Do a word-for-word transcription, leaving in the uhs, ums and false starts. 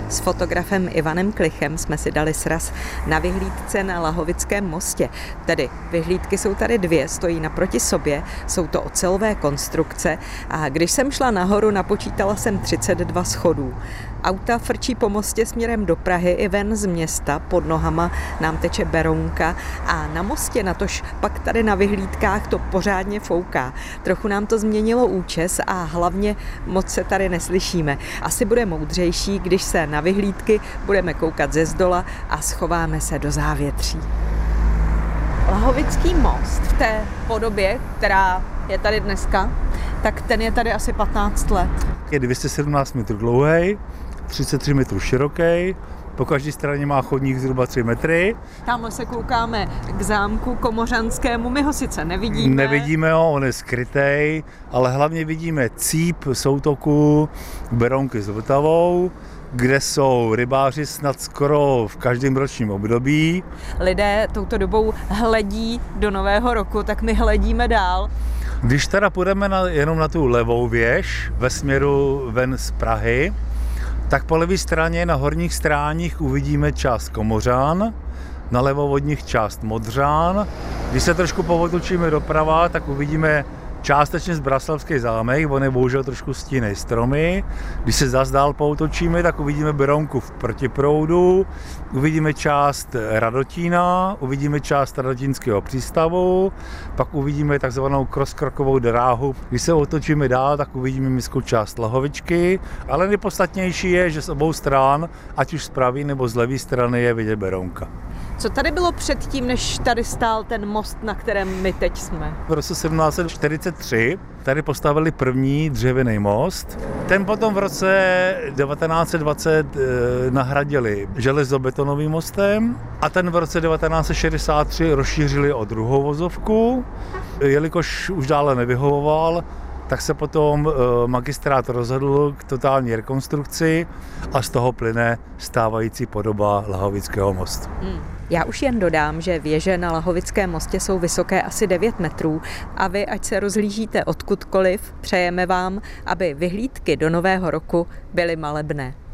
S fotografem Ivanem Klichem jsme si dali sraz na vyhlídce na Lahovickém mostě. Tedy vyhlídky jsou tady dvě, stojí naproti sobě, jsou to ocelové konstrukce a když jsem šla nahoru, napočítala jsem třicet dva schodů. Auta frčí po mostě směrem do Prahy i ven z města, pod nohama nám teče Berounka a na mostě natož pak tady na vyhlídkách to pořádně fouká. Trochu nám to změnilo účes a hlavně moc se tady neslyšíme. Asi bude moudřejší, když se na vyhlídky budeme koukat ze zdola a schováme se do závětří. Lahovický most v té podobě, která je tady dneska, tak ten je tady asi patnáct let. Je dvě stě sedmnáct metrů dlouhý, třicet tři metrů široký, po každé straně má chodník zhruba tři metry. Tamhle se koukáme k zámku Komořanskému, my ho sice nevidíme. Nevidíme ho, on je skrytej, ale hlavně vidíme cíp soutoku Berounky s Vltavou, kde jsou rybáři snad skoro v každém ročním období. Lidé touto dobou hledí do nového roku, tak my hledíme dál. Když teda půjdeme na, jenom na tu levou věž ve směru ven z Prahy, tak po levé straně na horních stráních uvidíme část Komořan, na levovodních část Modřán. Když se trošku povotočíme doprava, tak uvidíme částečně Zbraslavský zámek, on je bohužel trošku stínej stromy. Když se zas dál poutočíme, tak uvidíme Berounku v protiproudu, uvidíme část Radotína, uvidíme část Radotínského přístavu, pak uvidíme takzvanou crosskrokovou dráhu. Když se otočíme dál, tak uvidíme městskou část Lahovičky, ale nejpodstatnější je, že z obou stran, ať už z pravé nebo z levé strany, je vidět Berounka. Co tady bylo předtím, než tady stál ten most, na kterém my teď jsme? V roce sedmnáct set čtyřicet tři tady postavili první dřevěný most. Ten potom v roce devatenáct set dvacet nahradili železobetonovým mostem a ten v roce devatenáct set šedesát tři rozšířili o druhou vozovku. Jelikož už dále nevyhovoval, tak se potom magistrát rozhodl k totální rekonstrukci a z toho plyne stávající podoba Lahovického mostu. Hmm. Já už jen dodám, že věže na Lahovickém mostě jsou vysoké asi devět metrů a vy, ať se rozhlížíte odkudkoliv, přejeme vám, aby vyhlídky do nového roku byly malebné.